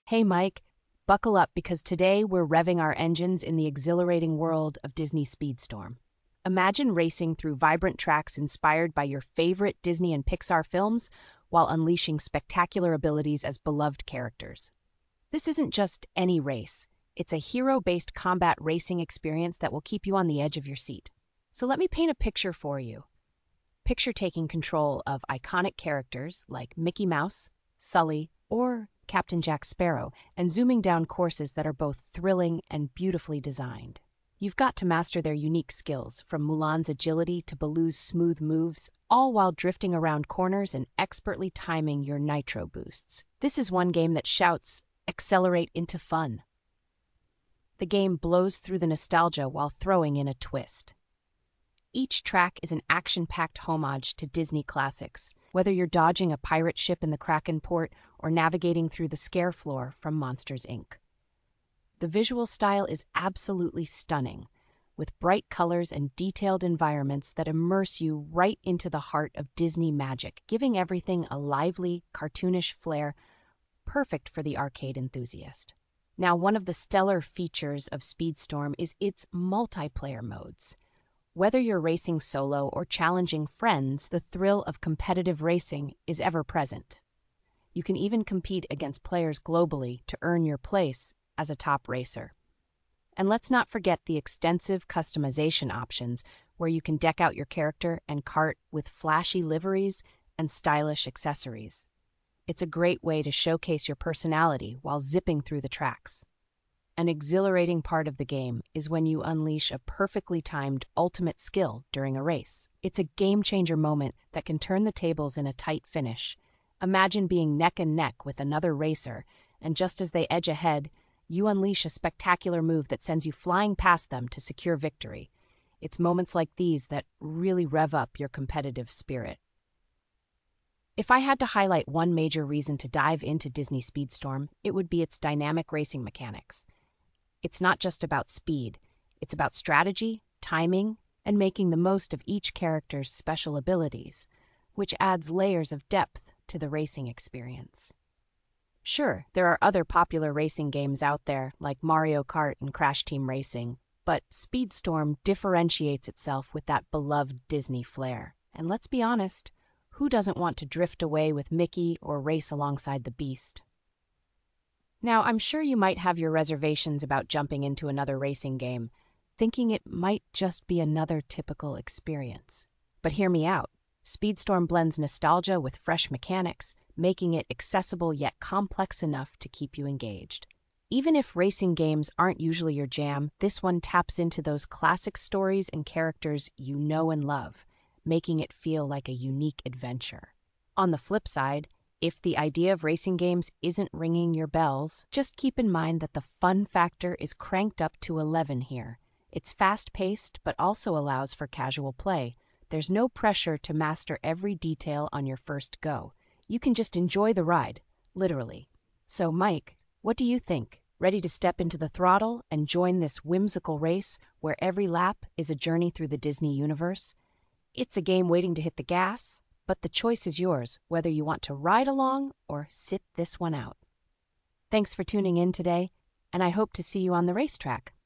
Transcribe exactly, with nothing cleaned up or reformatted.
Hey Mike, buckle up because today we're revving our engines in the exhilarating world of Disney Speedstorm. Imagine racing through vibrant tracks inspired by your favorite Disney and Pixar films while unleashing spectacular abilities as beloved characters. This isn't just any race, it's a hero-based combat racing experience that will keep you on the edge of your seat. So let me paint a picture for you. Picture taking control of iconic characters like Mickey Mouse, Sully, or Captain Jack Sparrow, and zooming down courses that are both thrilling and beautifully designed. You've got to master their unique skills, from Mulan's agility to Baloo's smooth moves, all while drifting around corners and expertly timing your nitro boosts. This is one game that shouts, "Accelerate into fun." The game blows through the nostalgia while throwing in a twist. Each track is an action-packed homage to Disney classics, whether you're dodging a pirate ship in the Kraken port or navigating through the scare floor from Monsters, Incorporated. The visual style is absolutely stunning, with bright colors and detailed environments that immerse you right into the heart of Disney magic, giving everything a lively, cartoonish flair, perfect for the arcade enthusiast. Now, one of the stellar features of Speedstorm is its multiplayer modes. Whether you're racing solo or challenging friends, the thrill of competitive racing is ever present. You can even compete against players globally to earn your place as a top racer. And let's not forget the extensive customization options where you can deck out your character and cart with flashy liveries and stylish accessories. It's a great way to showcase your personality while zipping through the tracks. An exhilarating part of the game is when you unleash a perfectly timed ultimate skill during a race. It's a game-changer moment that can turn the tables in a tight finish. Imagine being neck and neck with another racer, and just as they edge ahead, you unleash a spectacular move that sends you flying past them to secure victory. It's moments like these that really rev up your competitive spirit. If I had to highlight one major reason to dive into Disney Speedstorm, it would be its dynamic racing mechanics. It's not just about speed, it's about strategy, timing, and making the most of each character's special abilities, which adds layers of depth to the racing experience. Sure, there are other popular racing games out there like Mario Kart and Crash Team Racing, but Speedstorm differentiates itself with that beloved Disney flair. And let's be honest, who doesn't want to drift away with Mickey or race alongside the Beast? Now, I'm sure you might have your reservations about jumping into another racing game, thinking it might just be another typical experience. But hear me out. Speedstorm blends nostalgia with fresh mechanics, making it accessible yet complex enough to keep you engaged. Even if racing games aren't usually your jam, this one taps into those classic stories and characters you know and love, making it feel like a unique adventure. On the flip side, if the idea of racing games isn't ringing your bells, just keep in mind that the fun factor is cranked up to eleven here. It's fast-paced, but also allows for casual play. There's no pressure to master every detail on your first go. You can just enjoy the ride, literally. So, Mike, what do you think? Ready to step into the throttle and join this whimsical race where every lap is a journey through the Disney universe? It's a game waiting to hit the gas, but the choice is yours, whether you want to ride along or sit this one out. Thanks for tuning in today, and I hope to see you on the racetrack.